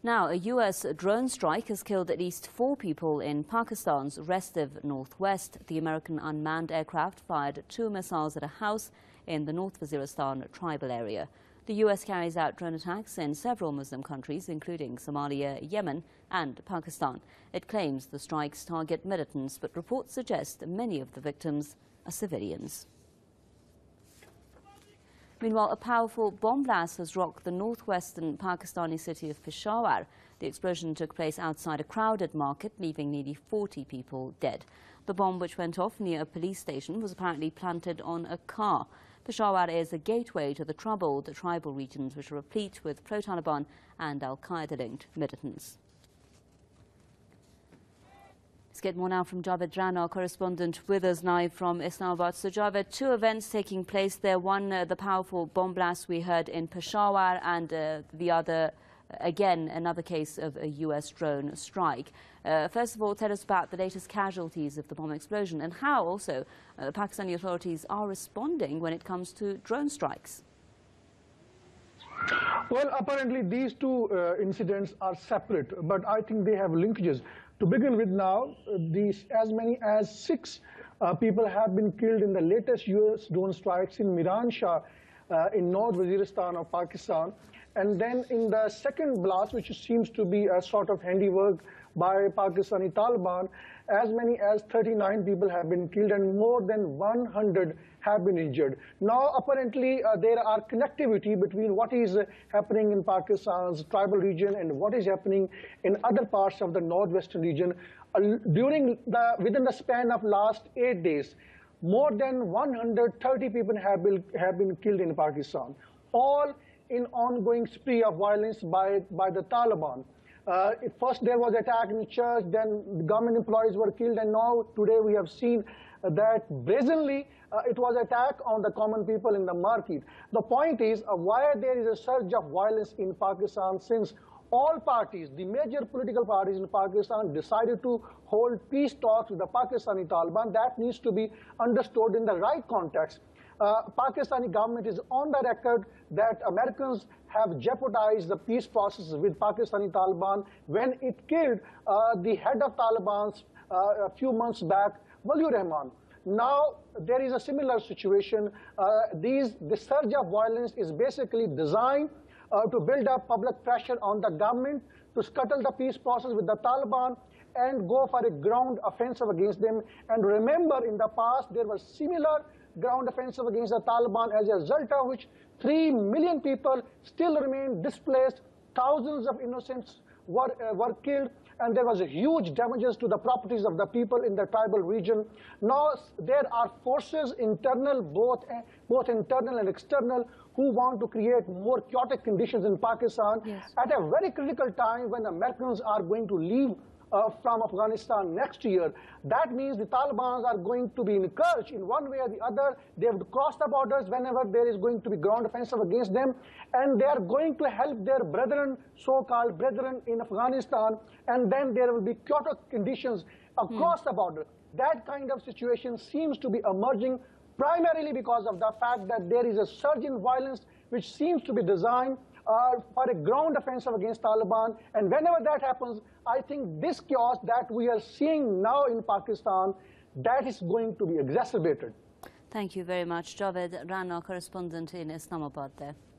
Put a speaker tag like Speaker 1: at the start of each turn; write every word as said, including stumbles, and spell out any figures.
Speaker 1: Now, a U S drone strike has killed at least four people in Pakistan's restive northwest. The American unmanned aircraft fired two missiles at a house in the North Waziristan tribal area. The U S carries out drone attacks in several Muslim countries, including Somalia, Yemen and Pakistan. It claims the strikes target militants, but reports suggest many of the victims are civilians. Meanwhile, a powerful bomb blast has rocked the northwestern Pakistani city of Peshawar. The explosion took place outside a crowded market, leaving nearly forty people dead. The bomb, which went off near a police station, was apparently planted on a car. Peshawar is a gateway to the troubled tribal regions, which are replete with pro-Taliban and al-Qaeda-linked militants. Let's get more now from Javed Rana, our correspondent, with us live from Islamabad. So, Javed, two events taking place there. One, uh, the powerful bomb blast we heard in Peshawar, and uh, the other, again, another case of a U S drone strike. Uh, first of all, tell us about the latest casualties of the bomb explosion and how also uh, the Pakistani authorities are responding when it comes to drone strikes.
Speaker 2: Well, apparently these two uh, incidents are separate, but I think they have linkages. To begin with now, uh, these, as many as six uh, people have been killed in the latest U S drone strikes in Miran Shah uh, in North Waziristan of Pakistan. And then in the second blast, which seems to be a sort of handiwork by Pakistani Taliban, as many as thirty-nine people have been killed and more than one hundred have been injured. Now, apparently, uh, there are connectivity between what is uh, happening in Pakistan's tribal region and what is happening in other parts of the northwestern region. Uh, during the, within the span of last eight days, more than one hundred thirty people have been, have been killed in Pakistan, all in ongoing spree of violence by, by the Taliban. Uh, first there was attack in the church, then government employees were killed, and now today we have seen uh, that brazenly uh, it was attack on the common people in the market. The point is uh, why there is a surge of violence in Pakistan, since all parties, the major political parties in Pakistan, decided to hold peace talks with the Pakistani Taliban. That needs to be understood in the right context. Uh, Pakistani government is on the record that Americans have jeopardized the peace process with Pakistani Taliban when it killed uh, the head of Taliban uh, a few months back, Waliur Rahman. Now there is a similar situation. Uh, these, the surge of violence is basically designed uh, to build up public pressure on the government to scuttle the peace process with the Taliban and go for a ground offensive against them. And remember, in the past there was similar ground offensive against the Taliban, as a result of which three million people still remain displaced, thousands of innocents were, uh, were killed, and there was a huge damages to the properties of the people in the tribal region. Now there are forces, internal, both, uh, both internal and external, who want to create more chaotic conditions in Pakistan. Yes. At a very critical time when Americans are going to leave Uh, from Afghanistan next year. That means the Taliban are going to be encouraged in one way or the other. They have to cross the borders whenever there is going to be ground offensive against them, and they are going to help their brethren, so-called brethren in Afghanistan, and then there will be chaotic conditions across hmm. the border. That kind of situation seems to be emerging primarily because of the fact that there is a surge in violence which seems to be designed uh, for a ground offensive against Taliban. And whenever that happens, I think this chaos that we are seeing now in Pakistan, that is going to be exacerbated.
Speaker 1: Thank you very much, Javed Rana, correspondent in Islamabad there.